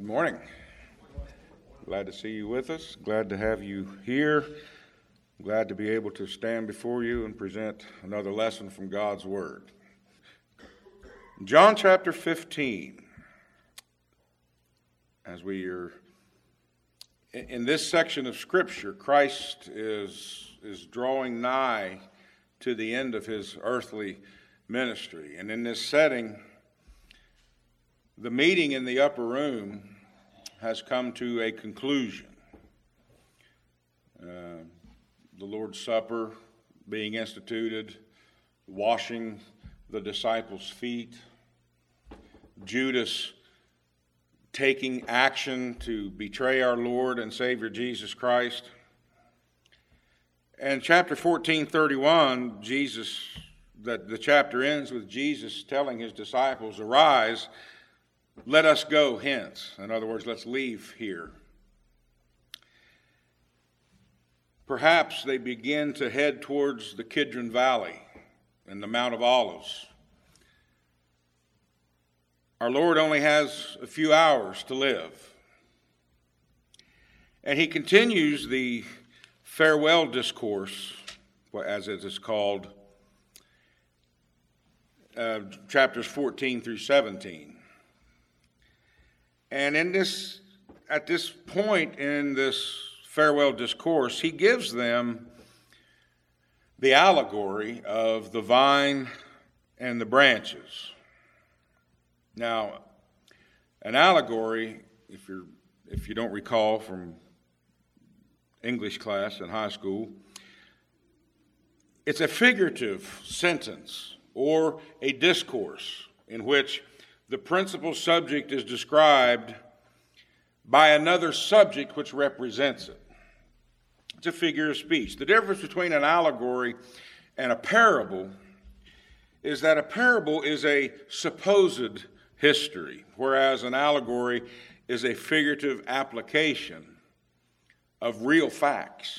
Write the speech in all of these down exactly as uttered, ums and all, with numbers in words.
Good morning. Glad to see you with us. Glad to have you here. Glad to be able to stand before you and present another lesson from God's Word. John chapter fifteen. As we are in this section of Scripture, Christ is, is drawing nigh to the end of his earthly ministry. And in this setting, the meeting in the upper room has come to a conclusion. Uh, the Lord's Supper being instituted, washing the disciples' feet, Judas taking action to betray our Lord and Savior Jesus Christ. And chapter fourteen thirty-one, Jesus, that the chapter ends with Jesus telling his disciples, "Arise, let us go hence." In other words, let's leave here. Perhaps they begin to head towards the Kidron Valley and the Mount of Olives. Our Lord only has a few hours to live. And he continues the farewell discourse, as it is called, uh, chapters fourteen through seventeen. And in this, at this point in this farewell discourse, he gives them the allegory of the vine and the branches. Now, an allegory, if you're if you don't recall from English class in high school, it's a figurative sentence or a discourse in which the principal subject is described by another subject which represents it. It's a figure of speech. The difference between an allegory and a parable is that a parable is a supposed history, whereas an allegory is a figurative application of real facts,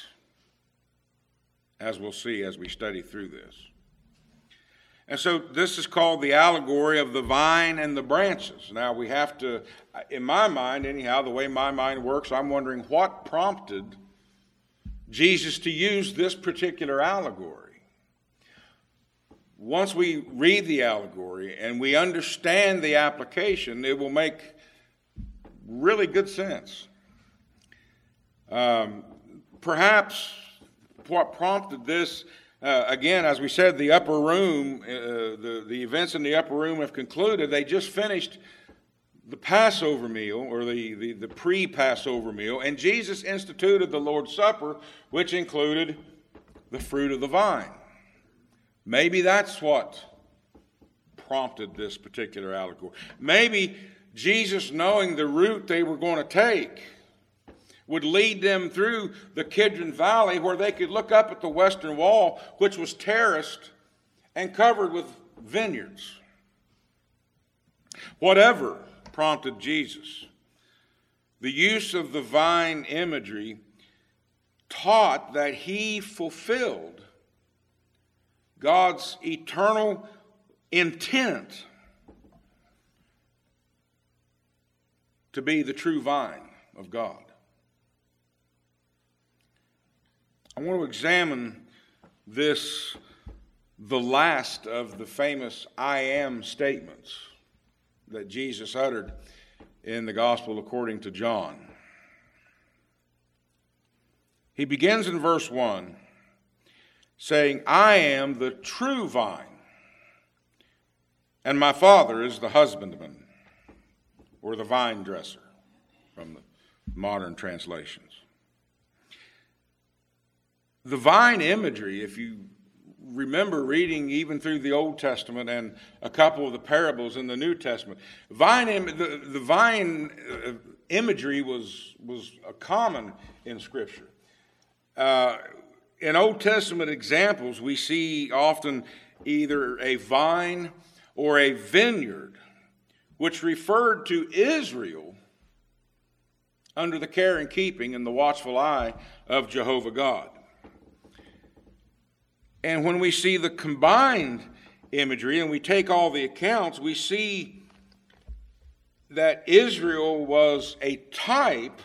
as we'll see as we study through this. And so this is called the allegory of the vine and the branches. Now we have to, in my mind anyhow, the way my mind works, I'm wondering what prompted Jesus to use this particular allegory. Once we read the allegory and we understand the application, it will make really good sense. Um, perhaps what prompted this, Uh, again, as we said, the upper room, uh, the, the events in the upper room have concluded. They just finished the Passover meal, or the, the, the pre-Passover meal, and Jesus instituted the Lord's Supper, which included the fruit of the vine. Maybe that's what prompted this particular allegory. Maybe Jesus, knowing the route they were going to take, would lead them through the Kidron Valley, where they could look up at the western wall, which was terraced and covered with vineyards. Whatever prompted Jesus, the use of the vine imagery taught that he fulfilled God's eternal intent to be the true vine of God. I want to examine this, the last of the famous I am statements that Jesus uttered in the Gospel according to John. He begins in verse one saying, "I am the true vine, and my Father is the husbandman," or the vine dresser from the modern translations. The vine imagery, if you remember reading even through the Old Testament and a couple of the parables in the New Testament, vine the, the vine imagery was, was common in Scripture. Uh, in Old Testament examples, we see often either a vine or a vineyard, which referred to Israel under the care and keeping and the watchful eye of Jehovah God. And when we see the combined imagery and we take all the accounts, we see that Israel was a type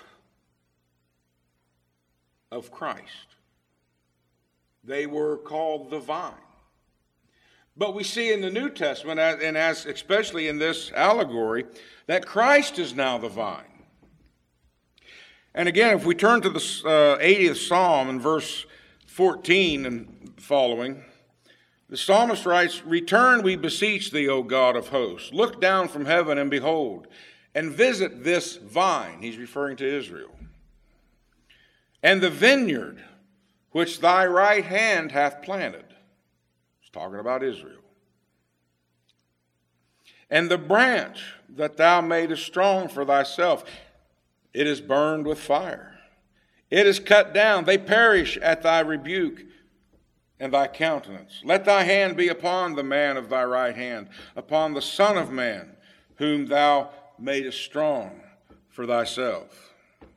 of Christ. They were called the vine. But we see in the New Testament, and as especially in this allegory, that Christ is now the vine. And again, if we turn to the uh, eightieth Psalm in verse fourteen and following, the psalmist writes, "Return, we beseech thee, O God of hosts. Look down from heaven and behold, and visit this vine." He's referring to Israel. "And the vineyard which thy right hand hath planted." He's talking about Israel. "And the branch that thou madest strong for thyself, it is burned with fire. It is cut down. They perish at thy rebuke and thy countenance. Let thy hand be upon the man of thy right hand, upon the Son of Man, whom thou madest strong for thyself."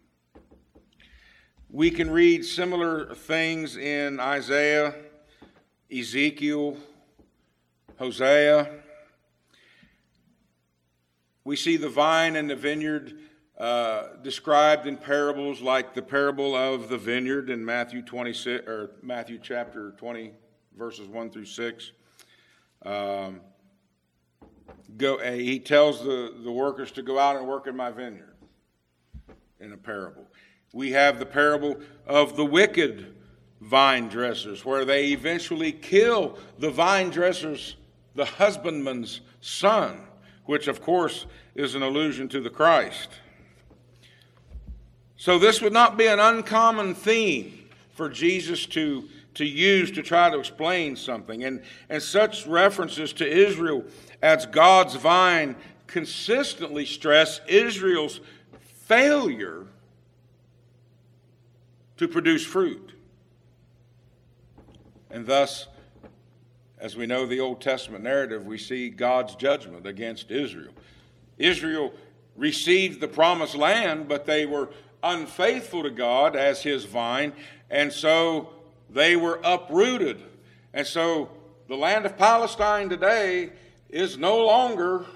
We can read similar things in Isaiah, Ezekiel, Hosea. We see the vine and the vineyard uh, described in parables like the parable of the vineyard in Matthew twenty-six or Matthew chapter twenty, verses one through six. Um, go, uh, he tells the, the workers to go out and work in my vineyard in a parable. We have the parable of the wicked vine dressers, where they eventually kill the vine dresser's, the husbandman's son, which of course is an allusion to the Christ. So this would not be an uncommon theme for Jesus to, to use to try to explain something. And, and such references to Israel as God's vine consistently stress Israel's failure to produce fruit. And thus, as we know the Old Testament narrative, we see God's judgment against Israel. Israel received the promised land, but they were unfaithful to God as his vine, and so they were uprooted. And so the land of Palestine today is no longer,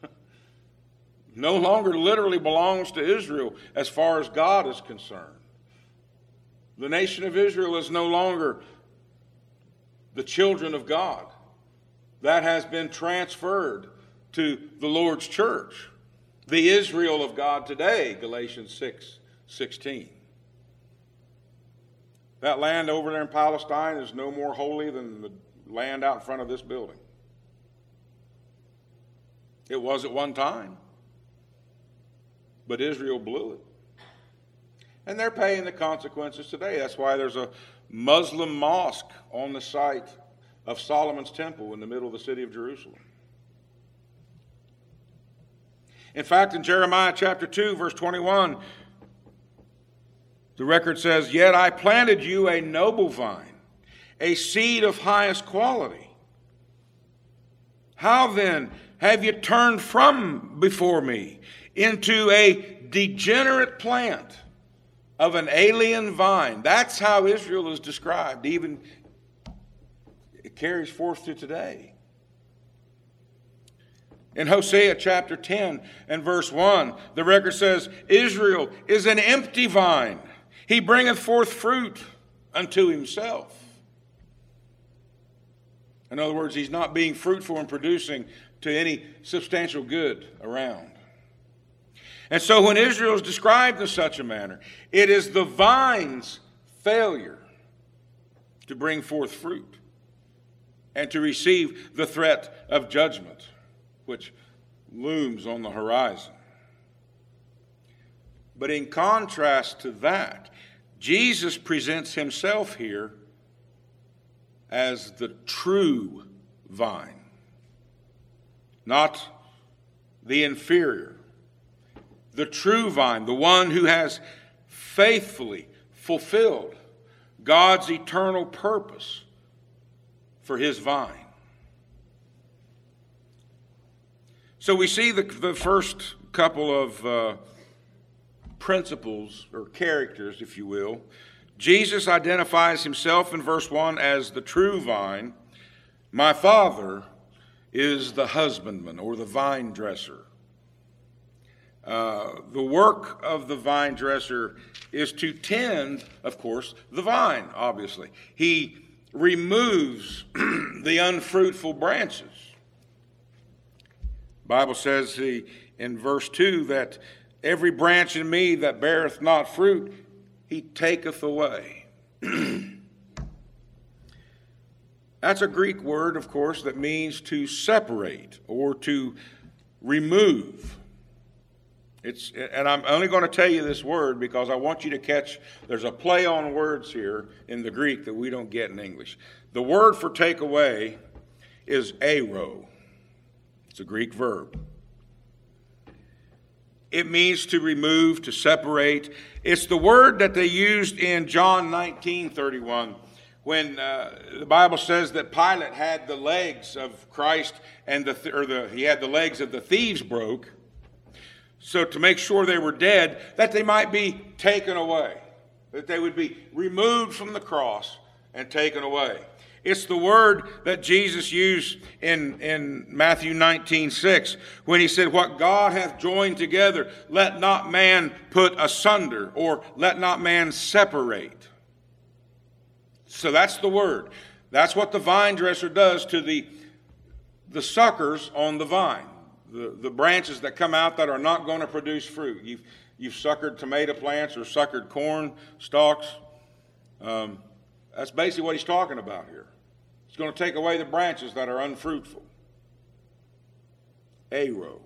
no longer literally belongs to Israel as far as God is concerned. The nation of Israel is no longer the children of God. That has been transferred to the Lord's church. The Israel of God today, Galatians six sixteen. That land over there in Palestine is no more holy than the land out in front of this building. It was at one time, but Israel blew it. And they're paying the consequences today. That's why there's a Muslim mosque on the site of Solomon's temple in the middle of the city of Jerusalem. In fact, in Jeremiah chapter two, verse twenty-one, the record says, "Yet I planted you a noble vine, a seed of highest quality. How then have you turned from before me into a degenerate plant of an alien vine?" That's how Israel is described. Even it carries forth to today. In Hosea chapter ten and verse one, the record says, "Israel is an empty vine. He bringeth forth fruit unto himself." In other words, he's not being fruitful and producing to any substantial good around. And so when Israel is described in such a manner, it is the vine's failure to bring forth fruit and to receive the threat of judgment which looms on the horizon. But in contrast to that, Jesus presents himself here as the true vine, not the inferior. The true vine, the one who has faithfully fulfilled God's eternal purpose for his vine. So we see the, the first couple of uh, principles or characters, if you will. Jesus identifies himself in verse one as the true vine. My Father is the husbandman or the vine dresser. Uh, the work of the vine dresser is to tend, of course, the vine, obviously. He removes the unfruitful branches. The Bible says he, in verse two that every branch in me that beareth not fruit, he taketh away. That's a Greek word, of course, that means to separate or to remove. It's, and I'm only going to tell you this word because I want you to catch, there's a play on words here in the Greek that we don't get in English. The word for take away is airo. It's a Greek verb. It means to remove, to separate. It's the word that they used in John nineteen thirty-one when uh, the Bible says that Pilate had the legs of Christ and the th- or the he had the legs of the thieves broke. So to make sure they were dead, that they might be taken away, that they would be removed from the cross and taken away. It's the word that Jesus used in, in Matthew nineteen six when he said, what God hath joined together, let not man put asunder, or let not man separate. So that's the word. That's what the vine dresser does to the, the suckers on the vine. The, the branches that come out that are not going to produce fruit. You've, you've suckered tomato plants or suckered corn stalks. Um, that's basically what he's talking about here. He's going to take away the branches that are unfruitful. Airo.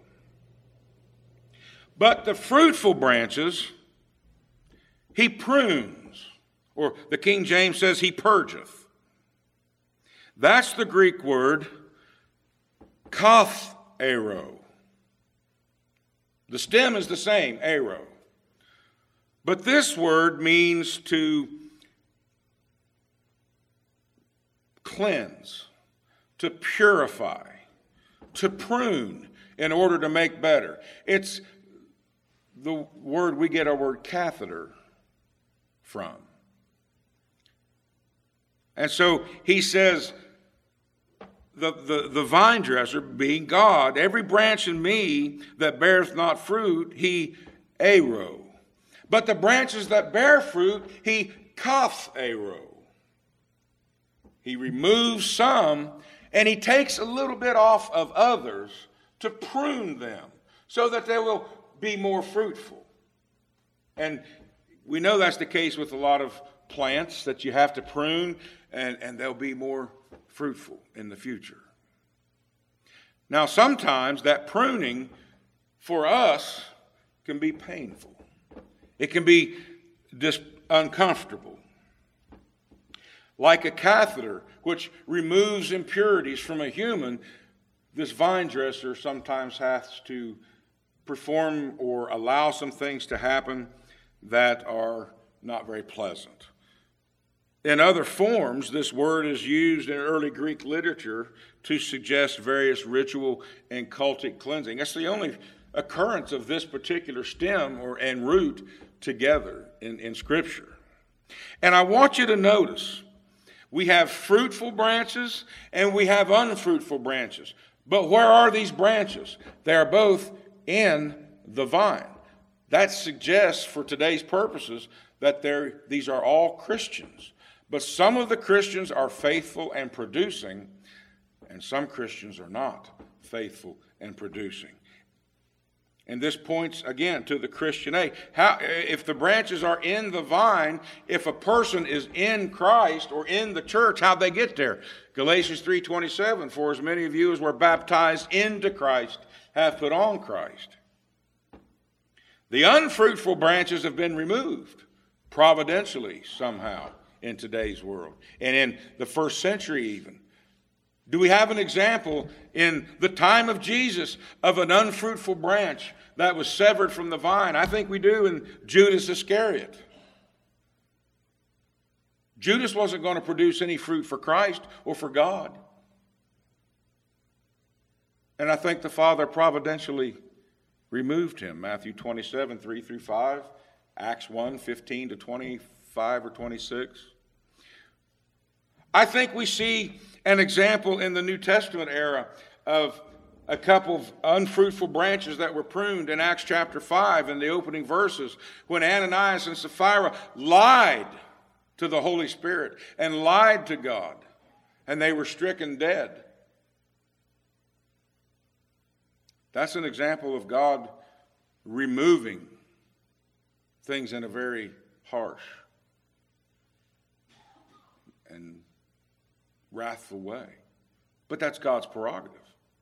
But the fruitful branches, he prunes. Or the King James says he purgeth. That's the Greek word kath. Airo. The stem is the same, airo. But this word means to cleanse, to purify, to prune in order to make better. It's the word we get our word catheter from. And so he says, The, the, the vine dresser, being God, every branch in me that beareth not fruit, he airo. But the branches that bear fruit, he kath airo. He removes some, and he takes a little bit off of others to prune them so that they will be more fruitful. And we know that's the case with a lot of plants that you have to prune, and, and they'll be more fruitful in the future. Now, sometimes that pruning for us can be painful. It can be just uncomfortable. Like a catheter, which removes impurities from a human, this vine dresser sometimes has to perform or allow some things to happen that are not very pleasant. In other forms, this word is used in early Greek literature to suggest various ritual and cultic cleansing. That's the only occurrence of this particular stem or and root together in, in Scripture. And I want you to notice, we have fruitful branches and we have unfruitful branches. But where are these branches? They are both in the vine. That suggests, for today's purposes, that they're, these are all Christians. But some of the Christians are faithful and producing, and some Christians are not faithful and producing. And this points, again, to the Christian age. How, if the branches are in the vine, if a person is in Christ or in the church, how'd they get there? Galatians three twenty-seven, for as many of you as were baptized into Christ have put on Christ. The unfruitful branches have been removed, providentially somehow, in today's world, and in the first century even. Do we have an example in the time of Jesus of an unfruitful branch that was severed from the vine? I think we do in Judas Iscariot. Judas wasn't going to produce any fruit for Christ or for God. And I think the Father providentially removed him. Matthew twenty-seven, three through five, Acts one, fifteen to twenty-five or twenty-six. I think we see an example in the New Testament era of a couple of unfruitful branches that were pruned in Acts chapter five in the opening verses when Ananias and Sapphira lied to the Holy Spirit and lied to God, and they were stricken dead. That's an example of God removing things in a very harsh and wrathful way. But that's God's prerogative.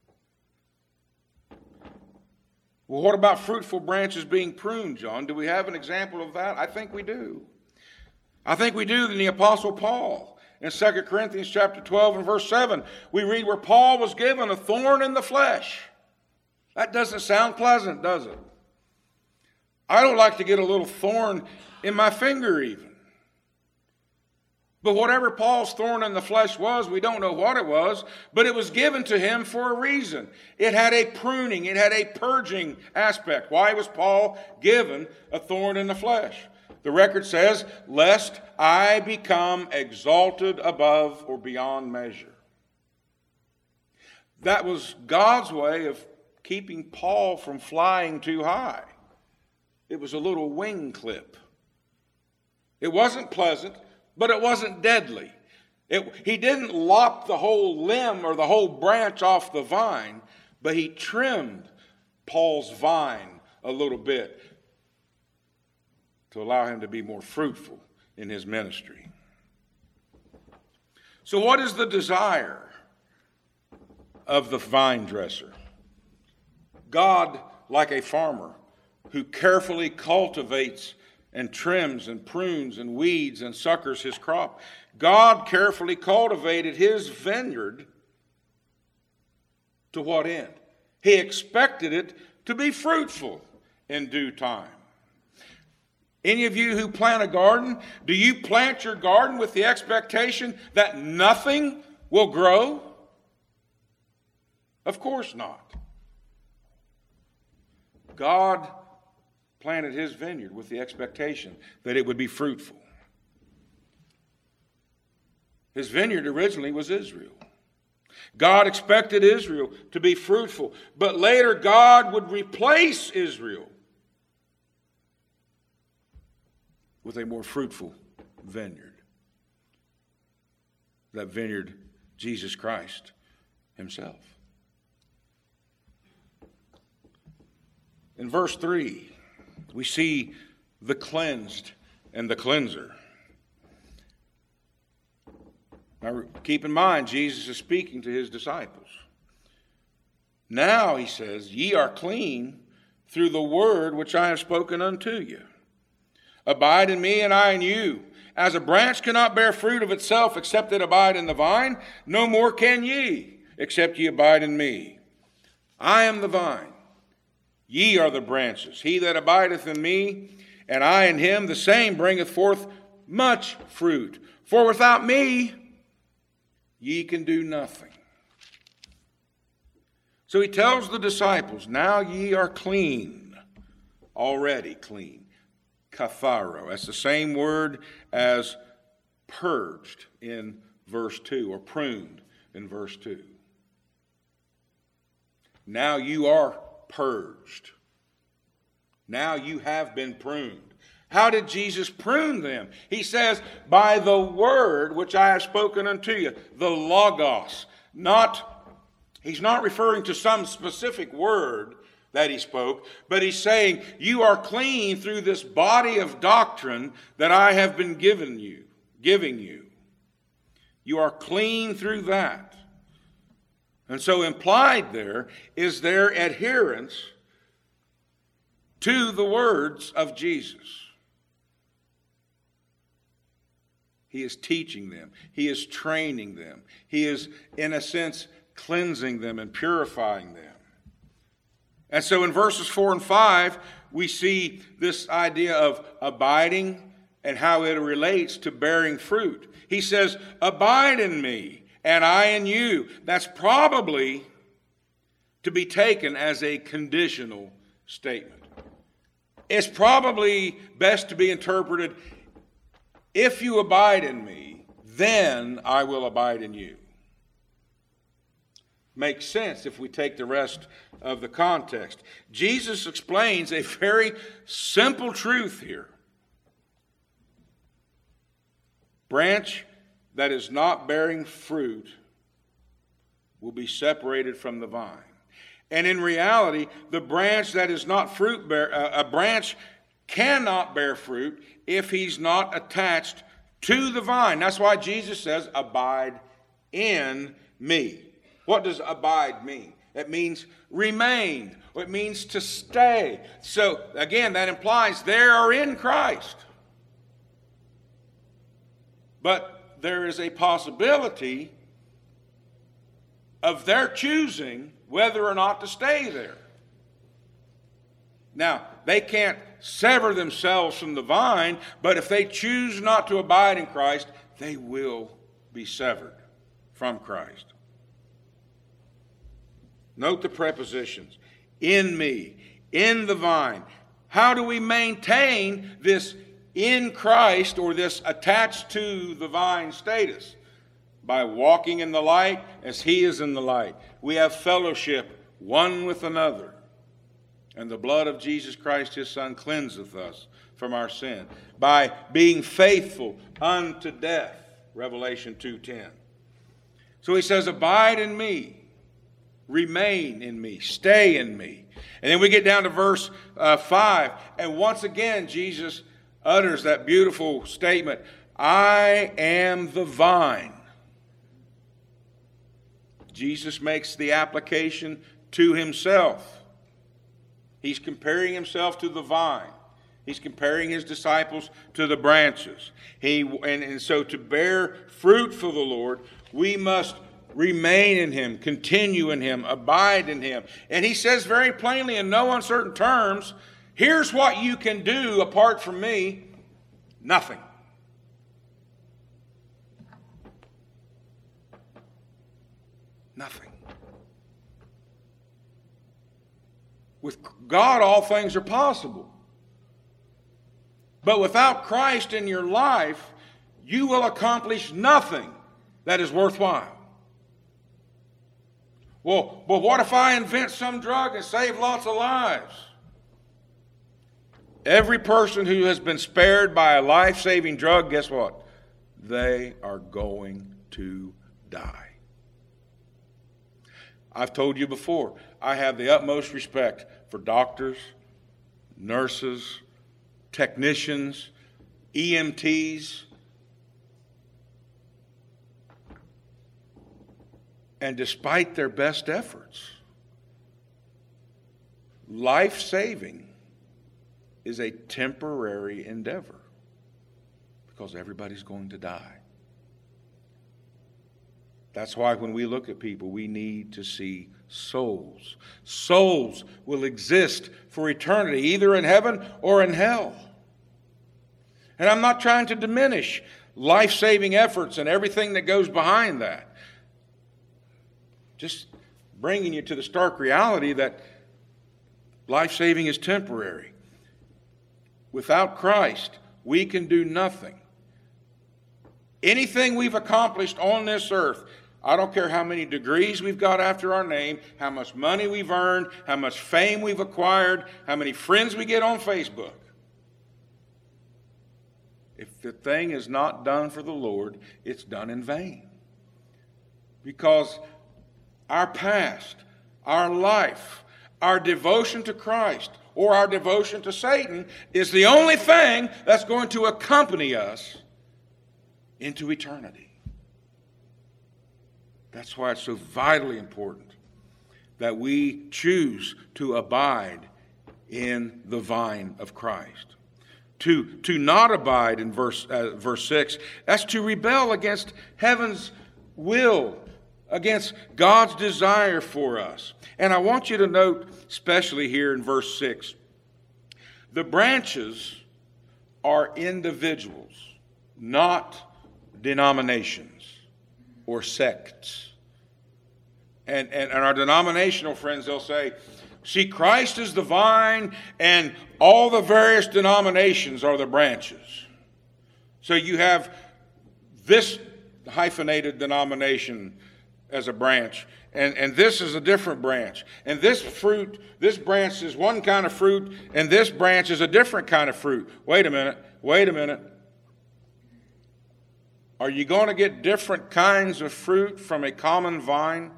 Well, what about fruitful branches being pruned, John? Do we have an example of that? I think we do. I think we do in the Apostle Paul. In Second Corinthians chapter twelve and verse seven, we read where Paul was given a thorn in the flesh. That doesn't sound pleasant, does it? I don't like to get a little thorn in my finger even. But whatever Paul's thorn in the flesh was, we don't know what it was, but it was given to him for a reason. It had a pruning, it had a purging aspect. Why was Paul given a thorn in the flesh? The record says, lest I become exalted above or beyond measure. That was God's way of keeping Paul from flying too high. It was a little wing clip. It wasn't pleasant, but it wasn't deadly. It, he didn't lop the whole limb or the whole branch off the vine, but he trimmed Paul's vine a little bit to allow him to be more fruitful in his ministry. So what is the desire of the vine dresser? God, like a farmer who carefully cultivates and trims and prunes and weeds and suckers his crop, God carefully cultivated his vineyard to what end? He expected it to be fruitful in due time. Any of you who plant a garden, do you plant your garden with the expectation that nothing will grow? Of course not. God planted his vineyard with the expectation that it would be fruitful. His vineyard originally was Israel. God expected Israel to be fruitful, but later God would replace Israel with a more fruitful vineyard. That vineyard, Jesus Christ himself. In verse three, we see the cleansed and the cleanser. Now, keep in mind, Jesus is speaking to his disciples. Now, he says, ye are clean through the word which I have spoken unto you. Abide in me, and I in you. As a branch cannot bear fruit of itself except it abide in the vine, no more can ye, except ye abide in me. I am the vine. Ye are the branches. He that abideth in me, and I in him, the same bringeth forth much fruit. For without me, ye can do nothing. So he tells the disciples, now ye are clean, already clean. Katharo. That's the same word as purged in verse two, or pruned in verse two. Now you are purged. Now you have been pruned. How did Jesus prune them? He says, by the word which I have spoken unto you, the Logos. Not, he's not referring to some specific word that he spoke, but he's saying, you are clean through this body of doctrine that I have been given you, giving you. You are clean through that. And so implied there is their adherence to the words of Jesus. He is teaching them. He is training them. He is, in a sense, cleansing them and purifying them. And so in verses four and five, we see this idea of abiding and how it relates to bearing fruit. He says, abide in me, and I in you. That's probably to be taken as a conditional statement. It's probably best to be interpreted, if you abide in me, then I will abide in you. makes sense if we take the rest of the context. Jesus explains a very simple truth here. Branch that is not bearing fruit will be separated from the vine. And in reality, the branch that is not fruit bear, uh, a branch cannot bear fruit if he's not attached to the vine. That's why Jesus says, abide in me. What does abide mean? It means remain. It means to stay. So again, that implies they are in Christ. But there is a possibility of their choosing whether or not to stay there. Now, they can't sever themselves from the vine, but if they choose not to abide in Christ, they will be severed from Christ. Note the prepositions. In me, in the vine. How do we maintain this in Christ, or this attached to the vine status? By walking in the light as he is in the light. We have fellowship one with another. And the blood of Jesus Christ, his Son, cleanseth us from our sin. By being faithful unto death. Revelation two ten. So he says, abide in me. Remain in me. Stay in me. And then we get down to verse uh, five. And once again, Jesus utters that beautiful statement, I am the vine. Jesus makes the application to himself. He's comparing himself to the vine. He's comparing his disciples to the branches. He and, and so to bear fruit for the Lord, we must remain in him, continue in him, abide in him. And he says very plainly in no uncertain terms, here's what you can do apart from me, nothing. Nothing. With God, all things are possible. But without Christ in your life, you will accomplish nothing that is worthwhile. Well, but what if I invent some drug and save lots of lives? Every person who has been spared by a life-saving drug, guess what? They are going to die. I've told you before, I have the utmost respect for doctors, nurses, technicians, E M Ts, and despite their best efforts, life-saving is a temporary endeavor because everybody's going to die. That's why when we look at people, we need to see souls. Souls will exist for eternity, either in heaven or in hell. And I'm not trying to diminish life-saving efforts and everything that goes behind that. Just bringing you to the stark reality that life-saving is temporary. Without Christ, we can do nothing. Anything we've accomplished on this earth, I don't care how many degrees we've got after our name, how much money we've earned, how much fame we've acquired, how many friends we get on Facebook. If the thing is not done for the Lord, it's done in vain. Because our past, our life, our devotion to Christ, or our devotion to Satan is the only thing that's going to accompany us into eternity. That's why it's so vitally important that we choose to abide in the vine of Christ. To, to not abide in verse, uh, verse six, that's to rebel against heaven's will, against God's desire for us. And I want you to note, especially here in verse six, the branches are individuals, not denominations or sects. And, and, and our denominational friends, they'll say, see, Christ is the vine and all the various denominations are the branches. So you have this hyphenated denomination as a branch, and, and this is a different branch. And this fruit, this branch is one kind of fruit, and this branch is a different kind of fruit. Wait a minute, wait a minute. Are you going to get different kinds of fruit from a common vine?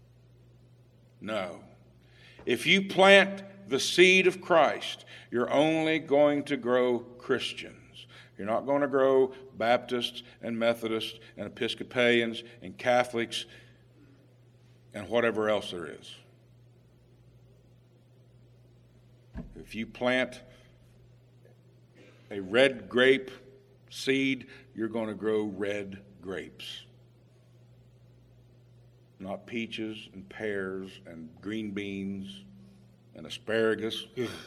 No. If you plant the seed of Christ, you're only going to grow Christians. You're not going to grow Baptists and Methodists and Episcopalians and Catholics and whatever else there is. If you plant a red grape seed, you're going to grow red grapes. Not peaches and pears and green beans and asparagus.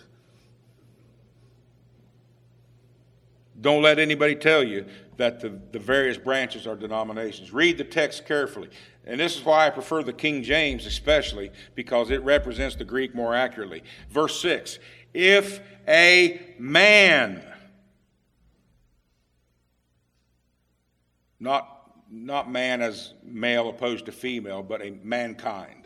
Don't let anybody tell you that the, the various branches are denominations. Read the text carefully. And this is why I prefer the King James especially, because it represents the Greek more accurately. Verse six, if a man, not, not man as male opposed to female, but a mankind.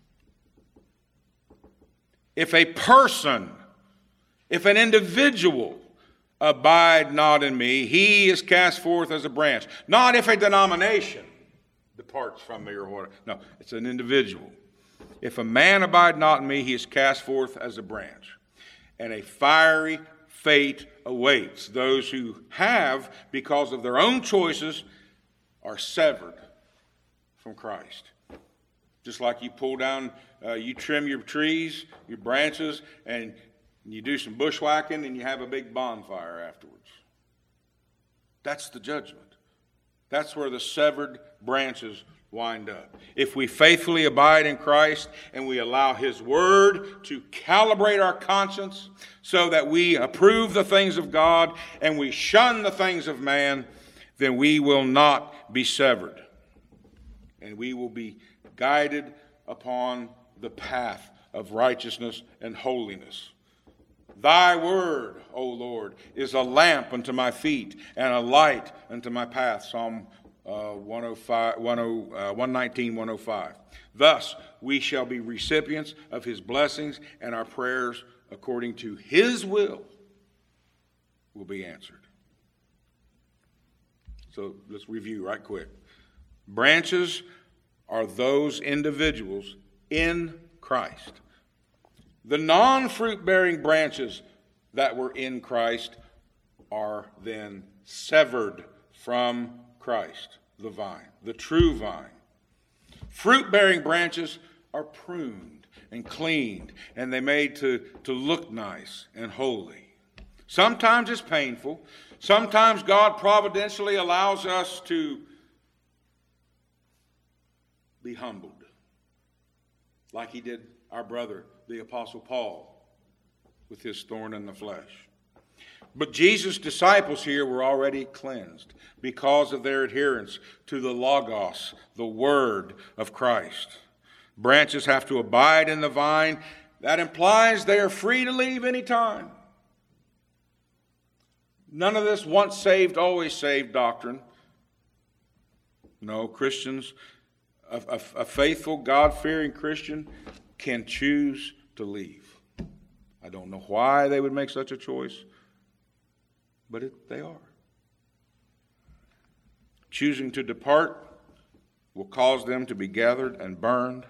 If a person, if an individual abide not in me, he is cast forth as a branch. Not if a denomination departs from me or whatever. No, it's an individual. If a man abide not in me, he is cast forth as a branch. And a fiery fate awaits those who have, because of their own choices, are severed from Christ. Just like you pull down, uh, you trim your trees, your branches, and you do some bushwhacking, and you have a big bonfire afterwards. That's the judgment. That's where the severed branches wind up. If we faithfully abide in Christ and we allow His Word to calibrate our conscience so that we approve the things of God and we shun the things of man, then we will not be severed. And we will be guided upon the path of righteousness and holiness. Thy word, O Lord, is a lamp unto my feet and a light unto my path. Psalm uh, one oh five, uh, one nineteen, one oh five. Thus we shall be recipients of His blessings, and our prayers according to His will will be answered. So let's review right quick. Branches are those individuals in Christ. The non-fruit-bearing branches that were in Christ are then severed from Christ, the vine, the true vine. Fruit-bearing branches are pruned and cleaned, and they made to, to look nice and holy. Sometimes it's painful. Sometimes God providentially allows us to be humbled, like He did our brother, the Apostle Paul, with his thorn in the flesh. But Jesus' disciples here were already cleansed because of their adherence to the Logos, the Word of Christ. Branches have to abide in the vine. That implies they are free to leave any time. None of this once saved, always saved doctrine. No, Christians, a, a, a faithful, God-fearing Christian can choose to leave. I don't know why they would make such a choice, but it, they are. Choosing to depart will cause them to be gathered and burned,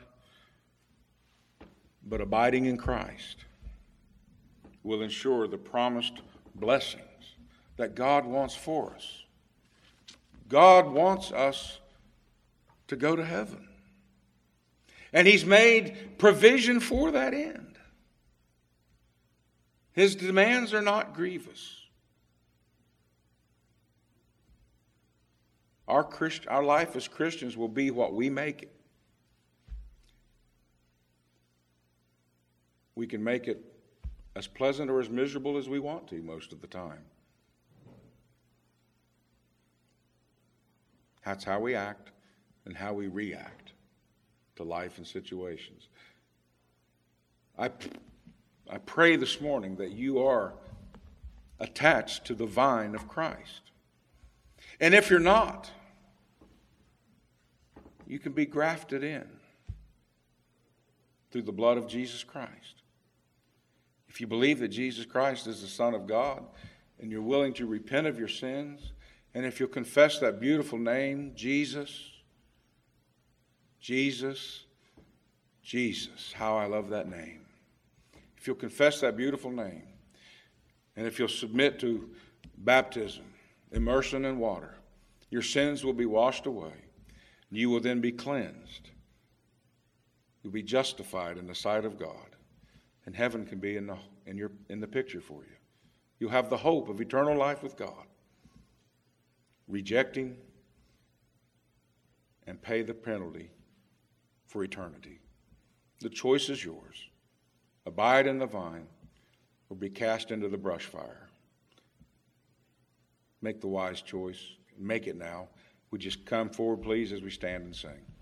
but abiding in Christ will ensure the promised blessings that God wants for us. God wants us to go to heaven. And He's made provision for that end. His demands are not grievous. Our Christ, our life as Christians will be what we make it. We can make it as pleasant or as miserable as we want to most of the time. That's how we act and how we react to life and situations. I, I pray this morning that you are attached to the vine of Christ. And if you're not, you can be grafted in through the blood of Jesus Christ. If you believe that Jesus Christ is the Son of God and you're willing to repent of your sins, and if you'll confess that beautiful name, Jesus, Jesus, Jesus, how I love that name. If you'll confess that beautiful name, and if you'll submit to baptism, immersion in water, your sins will be washed away. You will then be cleansed. You'll be justified in the sight of God. And heaven can be in the, in your, in the picture for you. You'll have the hope of eternal life with God. Rejecting and pay the penalty for eternity. The choice is yours. Abide in the vine or be cast into the brush fire. Make the wise choice. Make it now. Would you come forward, please, as we stand and sing.